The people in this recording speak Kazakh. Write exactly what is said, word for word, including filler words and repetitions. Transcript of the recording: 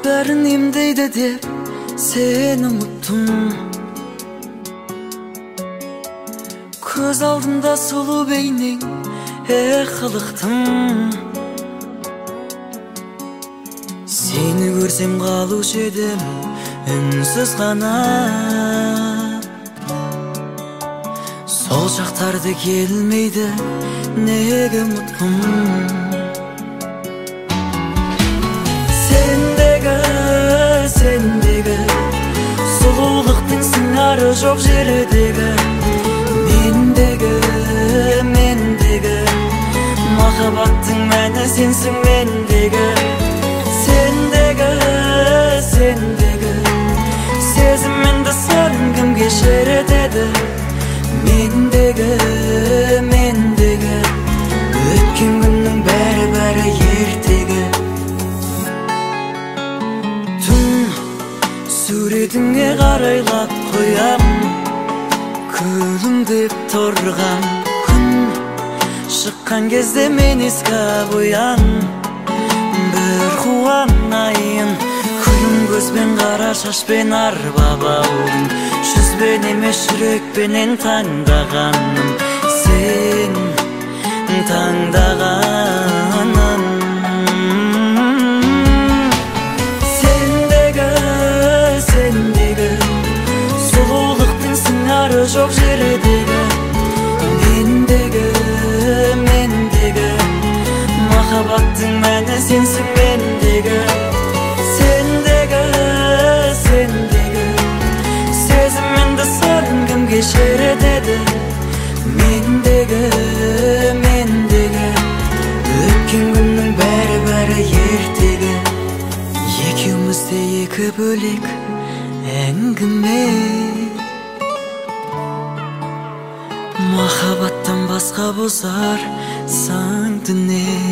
бәрін емдейді деп сені ұмыттым. Көз алдымда сұлу бейнең, ықылықтым. Сені көрсем қалушы едім үнсіз ғана. Сол шақтарды келмейді неге ұмытқым. Сендегі, сендегі сұлулықтың сыңары жоқ жердегі. Мендегі, мендегі махаббаттың мәні сенсің мендегі. Сендегі, сендегі сезімімді сырын кім кешіреді? Мендегі, мендегі өткен күннің бәрі-бәрі ертегі. Түн суретіңе қарайлап қоям, күлімдеп тұрған күн шыққан кезде мен еске қоям. Бір қуанайын күлім көзбен, қара шашпен арба бауым, жүзбен емес жүрекпенен таңдағаным, сен таңдағаным. Сендегі, сендегі сұлулықтың сыңары жоқ жердегі. Мендегі, мендегі махаббаттың мәні сенсің мендегі. Сендегі, сендегі сезімімді сырын кім кешіреді? Мендегі, мендегі өткен күннің бәрі-бәрі ертегі. Екеумізде екі бөлек әңгіме, махаббаттан басқа бұзар заң дүние.